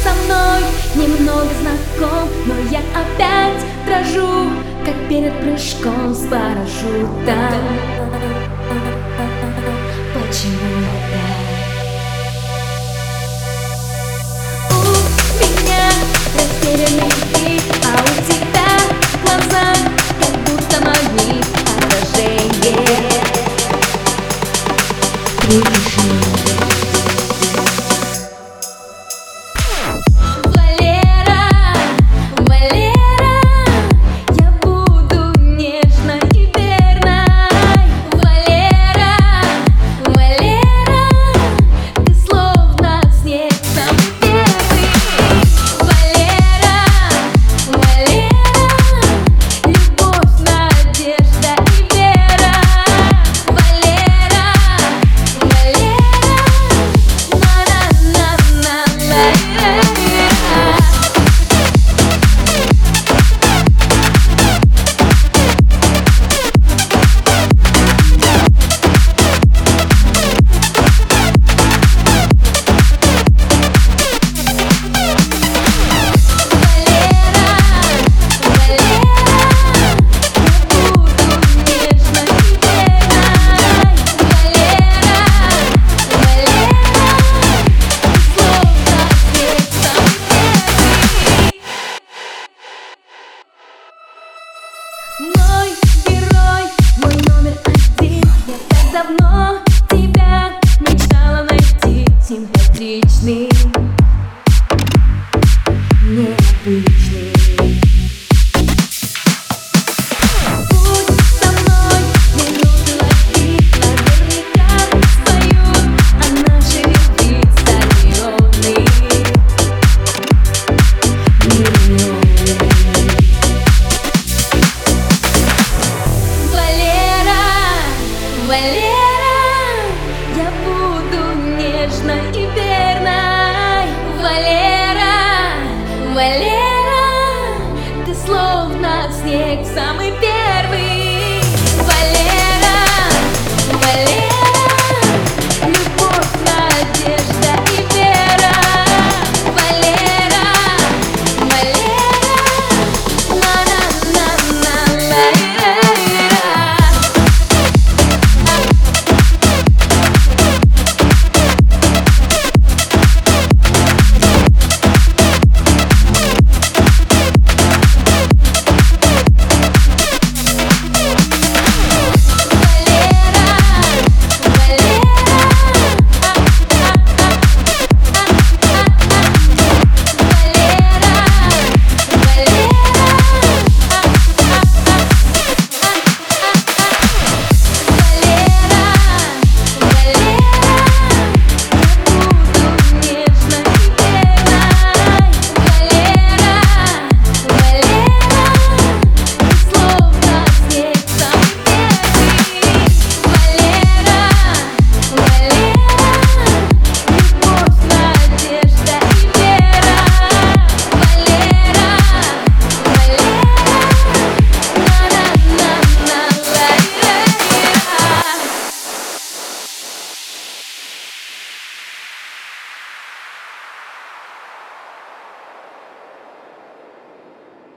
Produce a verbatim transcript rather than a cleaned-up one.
со мной немного знаком, но я опять дрожу, как перед прыжком с парашюта. Почему опять? У меня растерянный вид, а у тебя глаза, как будто мои отражения. Прижми. Мой герой, мой номер один. Я так давно тебя мечтала найти. Симпатичный, необычный. Будь со мной, минуты лови. Наверняка споют о нашей любви стадионы. Миллионы. Валера, я буду нежной и верной. Валера, Валера, ты словно снег, самый